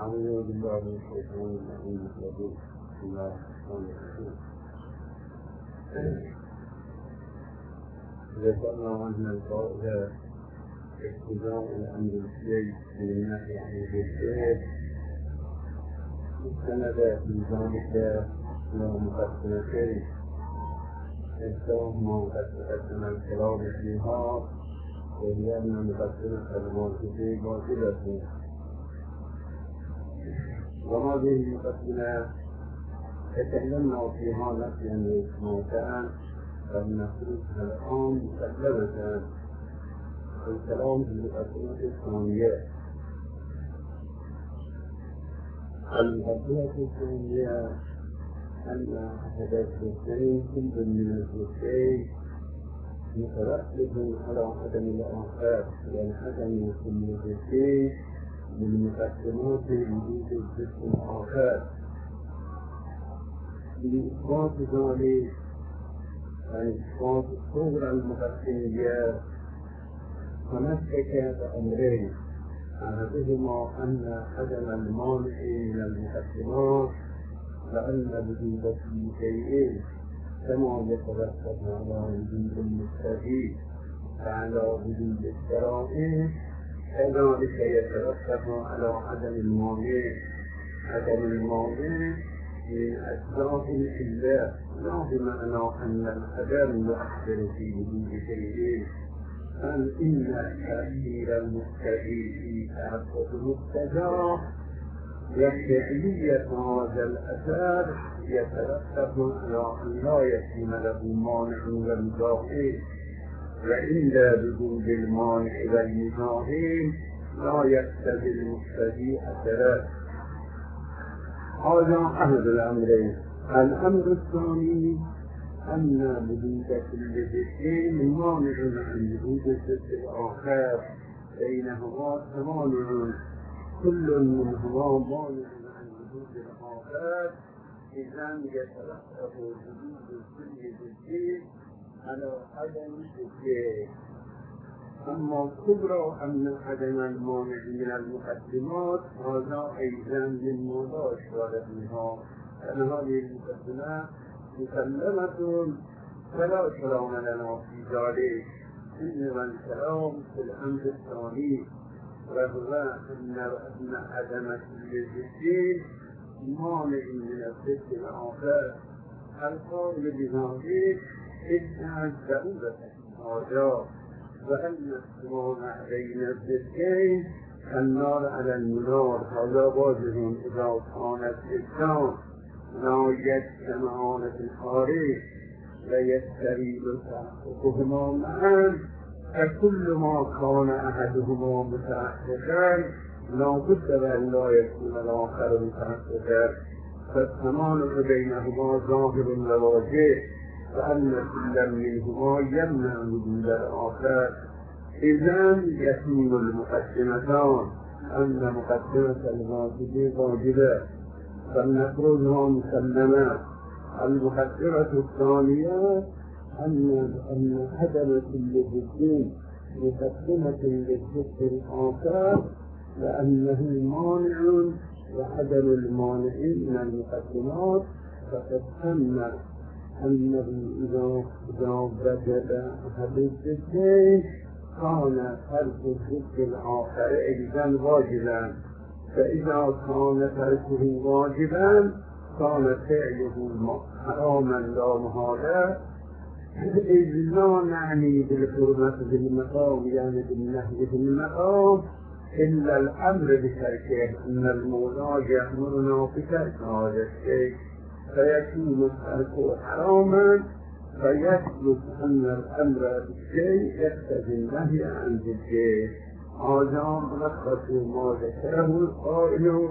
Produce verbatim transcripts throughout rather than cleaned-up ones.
أعوذ بالله من الشيطان الرجيم بسم الله الرحمن الرحيم. ذكرنا أن القائد اقتضاء الأمر الشيء من النهي عن الشيء استند في ذلك إلى مقدمتين إحداهما مقدمة الكلام فيها وهي أن مقدمة الموجودين واجبة، وهذه المقدمة تكلمنا فيها نفسا موتان فلنخرجها الآن مسلمة الكلام في المقدمة الثانية. المقدمة الثانية أن أحد الشيئين كل من الشيئين مترتب على عدم الآخر، لأن عدم كل شيء من مقدمات وجود الجسم الآخر. لإثبات ذلك وإثبات الصورة المقدمية تمسك بأمرين، أحدهما أن عدم المانع من المقدمات لأن وجود كل شيء كما يترتب على وجود المستفيد وعلى وجود الشرائع كذلك يترتب على عدم المانع. عدم المانع من أسباب الإله، لا بمعنى أن العدم يؤثر في وجود شيء، بل إن تأثير المستفيد في تعبد المبتدع وفعلية هذا الأثر يترتب على أن لا يكون له مانع والمزاحم، وعند وجود المانع والمزاحم لا يقتضي المقتضي أثره. هذا أحد الأمرين. الأمر الثاني أن وجود كل شيء مانع عن وجود الشيء الآخر، بينهما تمانع كل منهما مانع عن وجود الآخر، إذن يترتب وجود كل شيء على عدم الشيء. أما كبرى أن عدم المانع من المقدمات هذا أيضا مما لا إشكال فيها، لأن هذه المقدمة مسلمة فلا كلام لنا في ذلك، إنما الكلام في الأمر الثاني وهو أن عدم كل شيء مانع من الشيء الآخر. القول بذلك إنها ضرورة هذا، وأن الصراع بين الضدين النار على النار هذا واجب إذا كانت الإنسان لا يجتمعان في الخارج ويستريد تحققهما معا، فكل ما كان أحدهما متحققا لا بد وأن لا يكون الآخر متحققا، فالتمانع بينهما ظاهر وواجب، وأن كل منهما يمنع وجود الآخر. إذن يكون المقدمتان أن مقدمة الواجب واجبة فلنخرجها مسلمة. المقدمة الثانية أن أن عدم كل ضد مقدمة للضد الآخر لأنه مانع، وعدم المانع من المقدمات فقد أن أنه إذا إذا وجد أحد الضدين كان ترك الضد الآخر أيضا واجبا، فإذا كان تركه واجبا كان فعله حراما لا محالة، إذ لا نعني بالحرمة بالمقام يعني بالنهي بالمقام إلا الأمر بتركه، أن المولى يأمرنا بترك هذا الشيء فيكون الترك حراما، فيثبت أن الأمر بالشيء يقتضي النهي عن الشيء. هذا ملخص ما ذكره القائل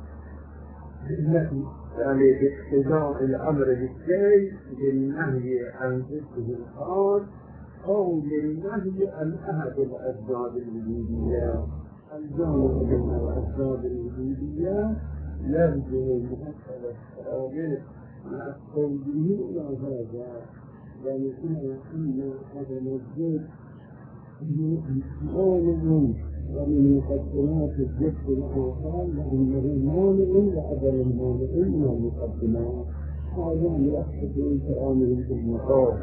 يعني باقتضاء الأمر بالشيء بالنهي عن ضده الخاص أو بالنهي عن أحد الأسباب الوجودية. الجامع بين الأسباب الوجودية يرجع المحصل السابق مع قوله إلى هذا، يعني أن عدم الضد مانع ومن مقدمات الذكر الآخر لأنه مانع لعدم المانع من المقدمات هذا يحدث كلامه في المقام.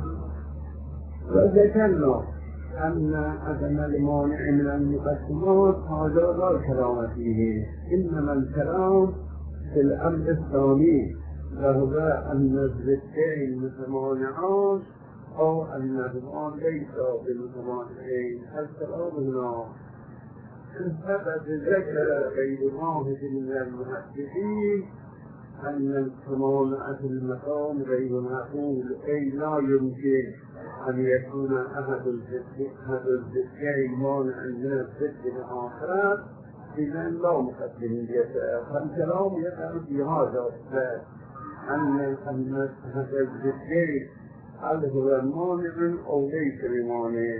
وذكرنا أن عدم المانع من المقدمات هذا لا كلام فيه، إنما الكلام في الأمر الثاني وهو أن الذكرين متمانعان أو أنهما ليسا بالمتمانعين. الكلام هنا فقد ذكر غير واحد من المحدثين أن التمانع في المقام غير معقول، أي لا يمكن أن يكون أحد الذكرين مانعا من الذكر الآخر، إذا لا مقدمية. فالكلام يقع في هذا الباب أن هذا الذكر هل هو مانع أو ليس بمانع.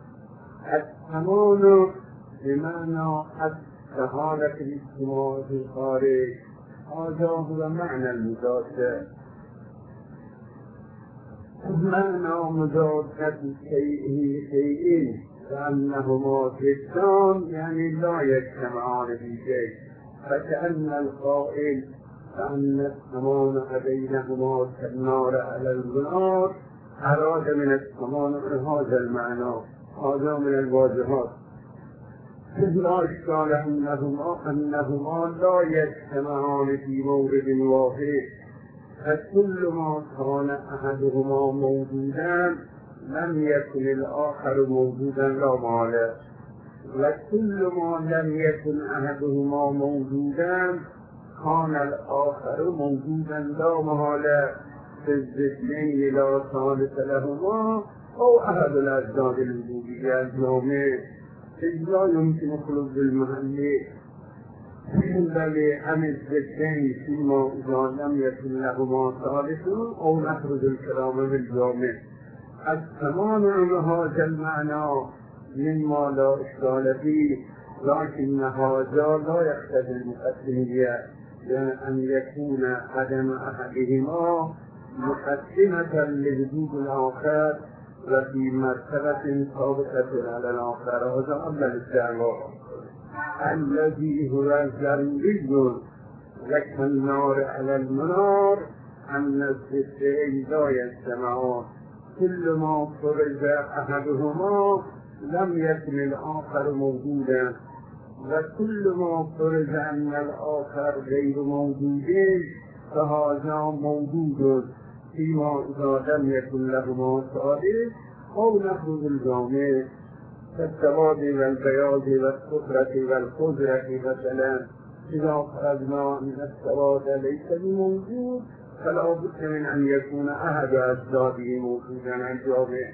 التمانع بمعنى السهالة في الاجتماع في الخارج، هذا هو معنى المضاد. معنى مضادة شيء شيئين كأنهما ضدان يعني لا يجتمعان في شيء، فكأن القائل كأن التمانع بينهما كالنار على النار أراد من التمانع هذا المعنى. هذا من الواجهات لا إشكال أنهما أنهما لا يجتمعان في مورد واحد، فكل ما كان أحدهما موجودا لم يكن الآخر موجودا لا محالة، وكل ما لم يكن أحدهما موجودا كان الآخر موجودا لا محالة. في الذكرين لا ثالث لهما أو أحد الأجزاء الوجودية الجامع، إذ لا يمكن خلود المحل بل عن الذكرين فيما إذا لم يكن لهما ثالث أو نخرج الكلام بالجامع. التمانع بهذا المعنى مما لا إشكال فيه، لكن هذا لا يقتضي المقدمية، لأن يكون عدم أحدهما مقدمة لوجود الآخر وفي مرتبة سابقة على الآخر. هذا قبل الاستعمار الذي هو ضروري وكالنار على المنار أن الذكرين لا يجتمعان. كل ما فرز أحدهما لم يكن الآخر موجودا، وكل ما فرز أن الآخر غير موجود فهذا موجود فيما إذا لم يكن لهما ثالث أو نخرج الجامع كالسواد والبياض والصفرة والخضرة مثلا. إذا فرضنا أن السواد ليس بموجود فلا بد من أن يكون أحد أجزائه موجودا عن الجامع.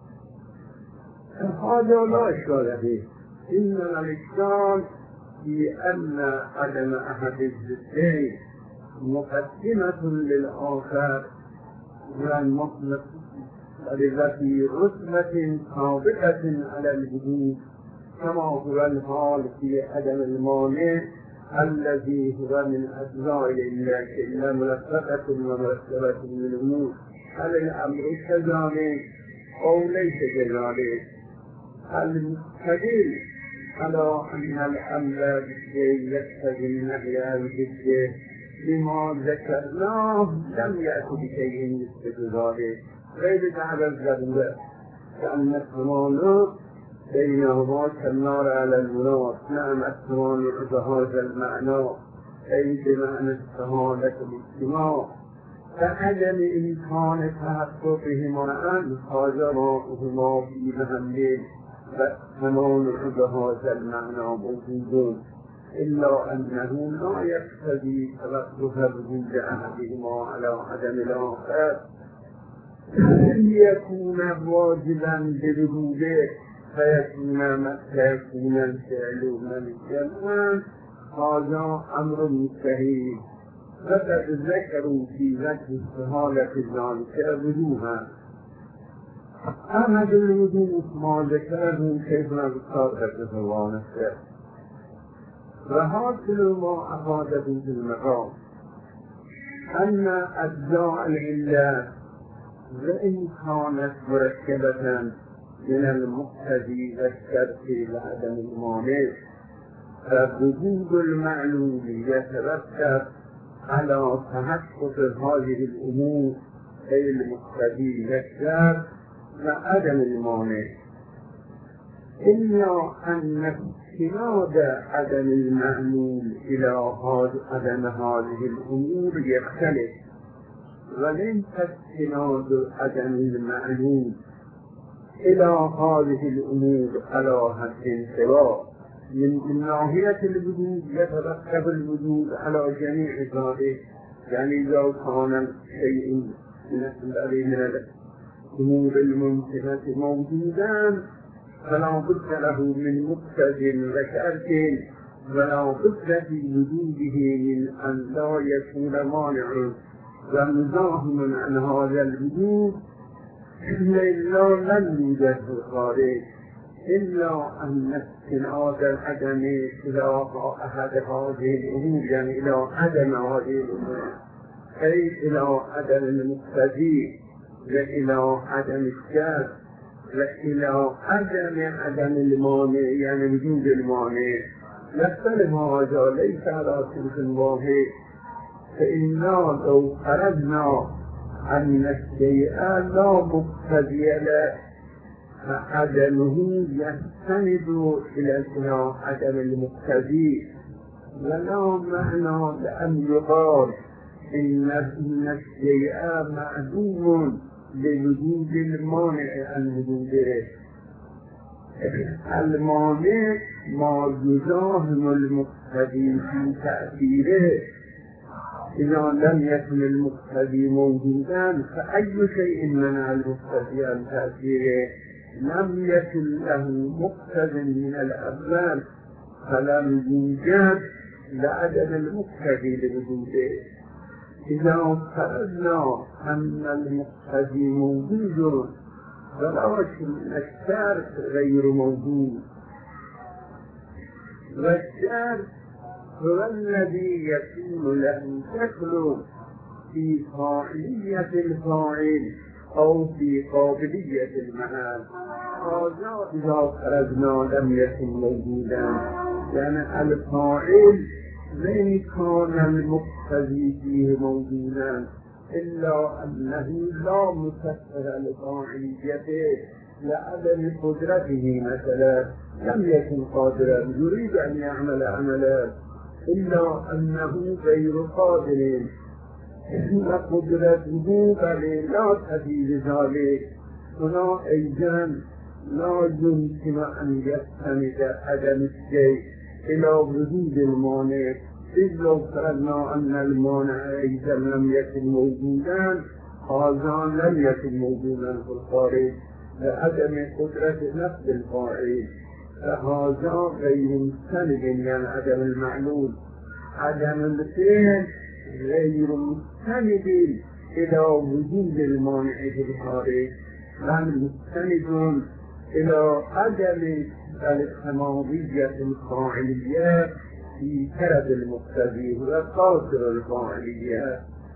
هذا لا إشكال فيه، إنما الإشكال في أن عدم أحد الذكرين مقدمة للآخر والمطلق التي رتبة سابقة على الوجود، كما هو الحال في عدم المانع الذي هو من أجزاء الله إلا مرتبة ومرتبة من الأمور. هل الأمر كذلك أو ليس كذلك؟ المستدل على أن الأمر بالشيء يقتضي النهي عن الشيء بما ذكرناه لم يأتي بشيء مثل ذلك غير على الضرورة، كأن التمانع بينهما كالنار على المنار. نعم التمانع بهذا المعنى أي بمعنى السهالة الاجتماع، فعدم إمكان تحققهما معا هذا ماؤهما في محل، والتمانع بهذا المعنى موجود، إلا أنه لا يقتضي توقف وجود أحدهما على عدم الآخر ليكون واجبا بوجوده فيكون متى يكون الفعل ممكنا. هذا أمر مستحيل. فقد ذكروا في ذكر السهالة ذلك وجوها. أحد الوجوه ما ذكره شيخنا بالصادق الله نفسه، وهكذا ما أفاده في المقام أن أجزاء العلة وإن كانت مركبة من المقتضی و الشرط لعدم المانع و وجود المعلوم يترتب على تحقق هذه الأمور أي المقتضی و الشرط وعدم المانع إلا أن استناد عدم المعلوم إلى عدم هذه الأمور يختلف وليس استناد عدم المعلوم إلى هذه الأمور على حد سواء. من ناحية الوجود يترتب الوجود على جميع ذلك، يعني لو كان شيء من الأمور الممكنة موجودا فلا بد له من مقتضى وشرط ولا بد في وجوده من أن لا يكون مانع ومزاحم عن هذا الوجود إلا لم يوجد في الخارج إلا أن استناد العدم إلى أحد هذه الأمور، يعني إلى عدم هذه الأمور أي إلى عدم المقتضي وإلى عدم الشرط وإلى عدم عدم المانع، يعني وجود المانع. نختلف هذا ليس على صنف واحد، فإنا لو خرجنا أن الشيء لا مقتضي له فعدمه يستند إلى عدم المقتضي، ولا معنى لأن يقال إن الشيء معدوم لوجود المانع عن وجوده. المانع ما يزاحم المقتضي في تأثيره، إذا لم يكن المقتضي موجودا فأي شيء منع المقتضي عن تأثيره، لم يكن له مقتضي من الأول فلم يوجد لعدم المقتضي لوجوده. إذا فرضنا أن المقتضي موجود ولكن الشرط غير موجود، والشرط هو الذي يكون له دخل في فاعلية الفاعل أو في قابلية المعاد. هذا إذا فرضنا لم يكن موجودا، يعني الفاعل لن كان المقتضي فيه موجودا إلا أنه لا مسخر لفاعليته لعدم قدرته، مثلا لم يكن قادرا يريد أن يعمل عملا إلا أنه غير قادر، إن قدرته بل لا تفيد ذلك، هنا أيضا لا يمكن أن يستند عدم الشيء إلى وجود المانع، إذ لو فرضنا أن المانع أيضا لم يكن موجودا هذا لم يكن موجودا في الخارج لعدم قدرة نفس الفاعل، فهذا غير مستند يعني عدم المعلوم. عدم الفعل غير مستند إلى وجود المانع في الخارج، بل مستند إلى عدم الحماضية الفاعلية في كرد المقتضي وقاصر الفاعلية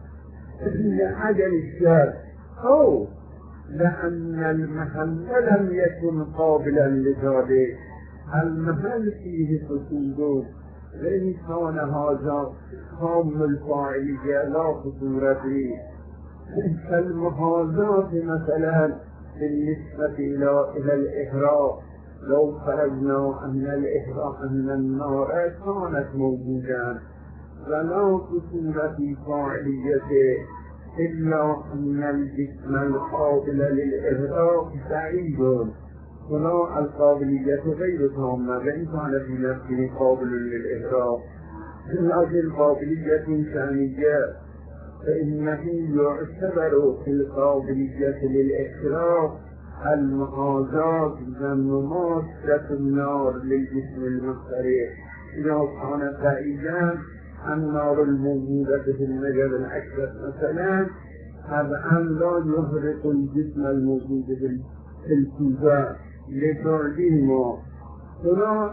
لعدم الشرط، أو لأن المحل لم يكن قابلا لذلك، المحل فيه فسود وإن كان هذا خام الفاعلية لا خطورة فيه، كالمحاذاة مثلا بالنسبة إلى الإحراق، لو فرضنا أن الإحراق أن النار كانت موجودة ولا خطورة في فاعليته إلا أن الجسم القابل للإحراق بعيد، ولا القابلية غير تامة، وإن كان في نفسه قابل للإحراق لكن القابلية ثانية، فإنه يعتبر في القابلية للإحراق المحاذاة ومماسة النار للجسم المحترق، إذا كانت بعيدا النار الموجودة في المجال الأكبر مثلا طبعا لا يحرق الجسم الموجود في الكوزة لبعدهما، هنا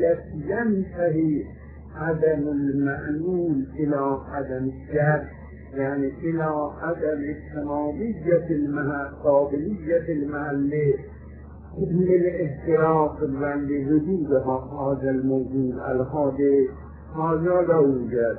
ينتهي عدم المعلوم إلى عدم الشرط، يعني إلى عدم التمامية المها قابلية المعلة، للافتراق لوجود هذا الموجود الحادث هذا لا يوجد.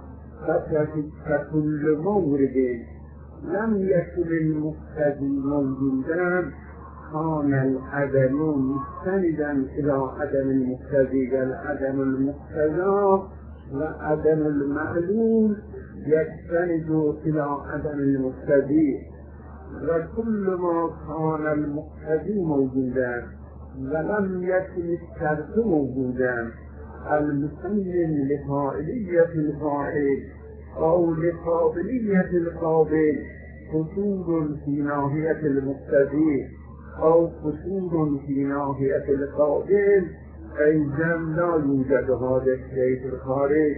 فكل مورد لم يكن المقتضي موجودا كان العدم مستندا إلى عدم المقتضي، والعدم المقتضى وعدم المعلوم يستند إلى عدم المقتضي. وكل ما كان المقتضي موجودا ولم يكن الشرط موجودا المسلم لفاعلية الفاعل أو لقابلية القابل قصور في ناحية المقتضي أو قصور في ناحية القابل أيضا لا يوجد هذا الشيء في الخارج.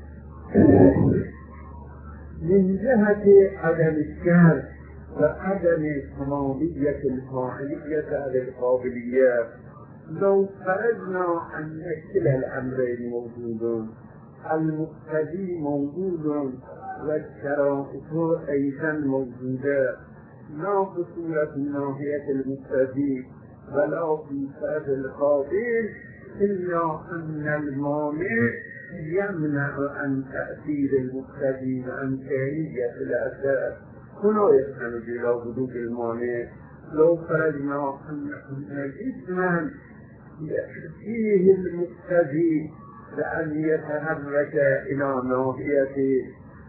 من جهة عدم الشرط وعدم تمامية الفاعلية على القابلية، لو فرضنا أن كلا الأمرين موجود، المقتضي موجود والشرائط أيضا موجودة، لا قصور في ناحية المقتضي ولا في فرد القابل، إلا أن المانع يمنع عن تأثير المقتضي وعن فعلية الأثر. هنا يستند إلى وجود المانع. لو فرضنا أن جسما فيه المقتضي بأن يتحرك إلى ناحيته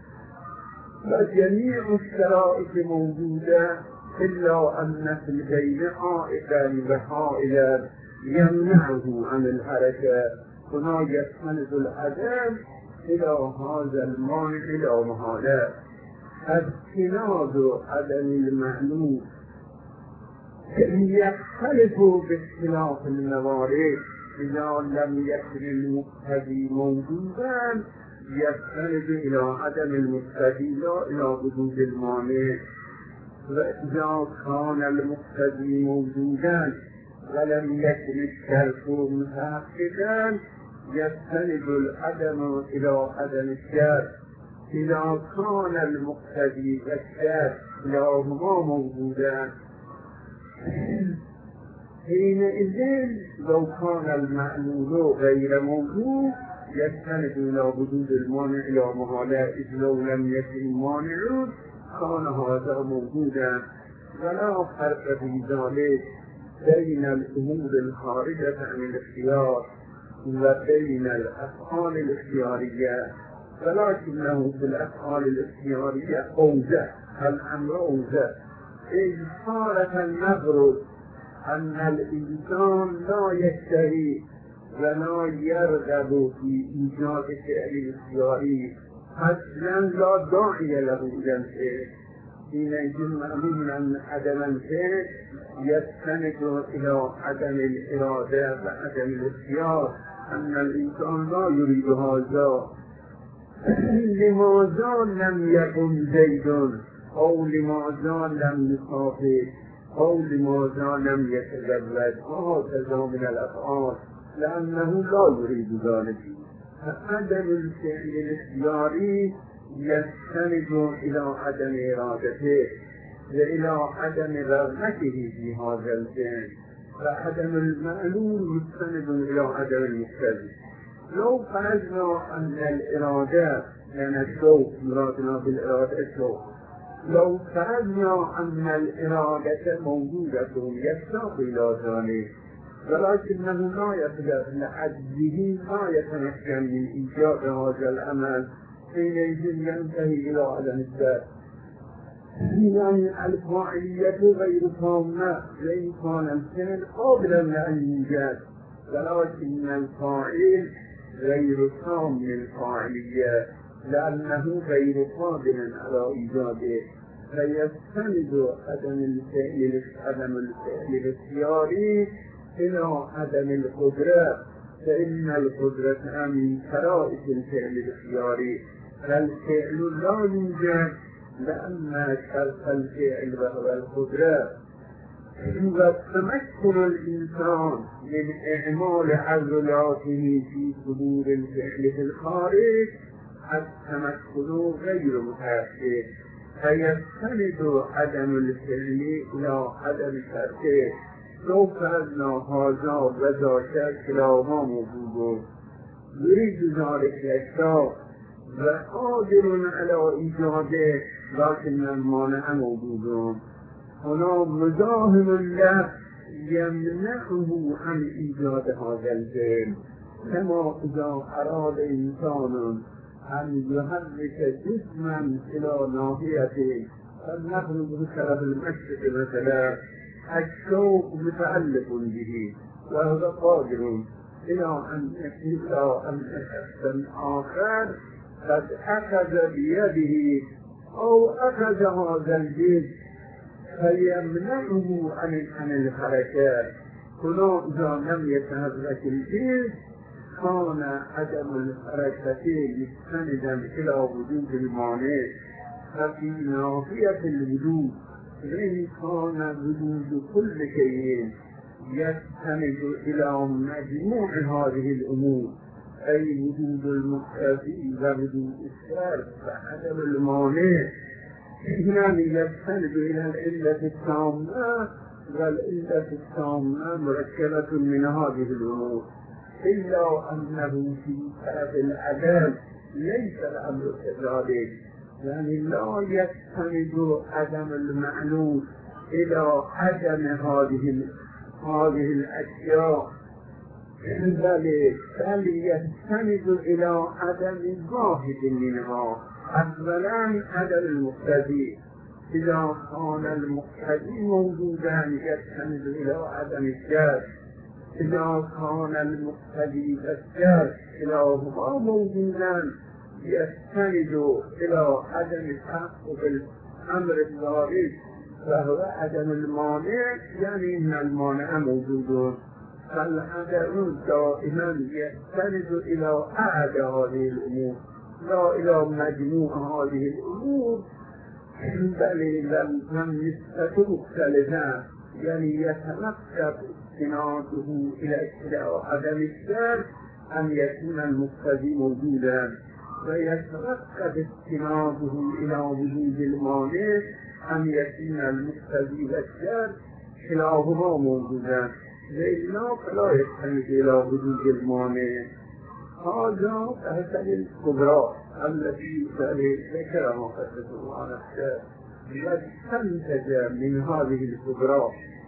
وجميع الشرائط موجودة، إلا أن في البين عائدا وحائلا يمنعه عن الحركة. هنا يستند العدم إلى هذا المانع إلى محالة. استناد عدم المعلوم يختلف باختلاف الموارد. إذا لم يكن المقتضي موجودا يستند إلى عدم المقتضي لا إلى وجود المانع. وإذا كان المقتضي موجودا ولم يكن الشرط متحققا يستند العدم إلى عدم الشرط. إذا كان المقتضي والشرط كلاهما موجودا حينئذ لو كان المعلول غير موجود يستند إلى وجود المانع إلى محالة، إذ لو لم يكن مانع كان هذا موجودا. ولا فرق في ذلك بين الأمور الخارجة عن الاختيار وبين الأفعال الاختيارية، ولكنه في الأفعال الاختيارية أوضح، الأمر أوضح. إذ صارت النظر أن الإنسان لا يشتهي ولا يرغب في إيجاد فعل اختياري، أصلا لا داعي له إلى الفعل. حينئذ معلوم أن عدم الفعل يستند إلى عدم الإرادة وعدم الاختيار، أن الإنسان لا يريد هذا. لماذا لم يكن زيد أو لماذا لم يسافر أو لماذا لم يتزوج وهكذا من الأفعال؟ لأنه لا يريد ذلك. عدم الفعل الاختياري يستند إلى عدم إرادته وإلى عدم رغبته في هذا الفعل، وعدم المعلوم يستند إلى عدم المقتضي. لو فرضنا أن الإرادة يعني الشوق، مرادنا بالإرادة الشوق، لو فرضنا أن الإرادة موجودة يشتاق إلى ذلك ولكنه لا يقدر لعجزه لا يتمكن من إيجاد هذا العمل، حينئذ ينتهي إلى عدم الشرط. يعني الفاعلية غير تامة، وإن كان الفعل قابلا لأن يوجد، ولكن الفاعل غير تام الفاعلية لأنه غير قادر على إيجاده. فيستند عدم الفعل عدم الفعل الاختياري إلى عدم القدرة، فإن القدرة من شرائط الفعل الاختياري، فالفعل لا يوجد لأن شرط الفعل وهو القدرة. وتمكن الإنسان من إعمال عضلاته في صدور الفعل في الخارج التمكن غير لو فرضنا هذا وذاك كلاهما موجود يريد ذلك الأشياء وقادر على إيجاده لكن المانع موجود. هنا مزاحم الله يمنعه عن إيجاد هذا الفعل، كما إذا أراد إنسان أن يحرك جسما إلى ناحية فلنقل بسبب المشرق مثلا الشوق متعلق به وهو قادر إلى أن إلى أن شخص آخر قد أخذ بيده أو أخذ هذا الجسم فيمنعه عن عن الحركات. هنا إذا لم يتحرك الجسم كان عدم الحركة مستندا إلى وجود المانع، ففي ناحية الوجود إن كان وجود كل شيء يستند إلى مجموع هذه الأمور، أي وجود المقتضي ووجود الشرط وعدم المانع، يعني يستند إلى العلة التامة، والعلة التامة مركبة من هذه الأمور، إلا أنه في طرف العدم ليس الأمر كذلك، يعني لا يستند عدم المعلوم إلى عدم هذه هذه الأشياء، بل بل يستند إلى عدم واحد منها. أولا عدم المقتضي، إذا كان المقتضي موجودا يستند إلى عدم الشرط، إذا كان المقتضي والشرط كلاهما موجودان يستند إلى عدم تحقق الأمر الوارد وهو عدم المانع، يعني أن المانع موجود، فالعدم دائما يستند إلى أحد هذه الأمور لا إلى مجموع هذه الأمور، بل لم يستطع مختلفا، يعني يتنقب استناده إلى عدم الشرط أن يكون المقتضي موجودا، ويتنقب استناده إلى وجود المانع أن يكون المقتضي والشرط كلاهما موجودا، وإلا فلا يستند إلى وجود المانع. هذا تحصل الكبرى التي ذكرها قدس الله نفسه، واستنتج من هذه الكبرى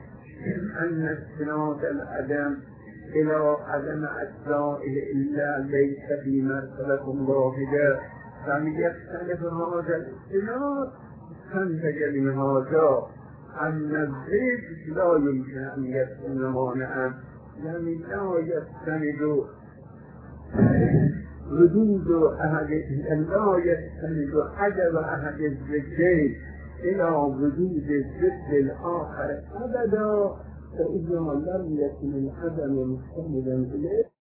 أن استناد العدم إلى عدم أجزاء إلا ليس في مرتبة واحدة، فمن يختلف هذا الاستناد استنتج من هذا أن الزيت لا يمكن أن يكون مانعا، يعني لا يستند وجود أحد لا يستند عدم أحد الزيتين إلى وجود الزيت الآخر أبدا، فإذا لم يكن العدم مستندا إليه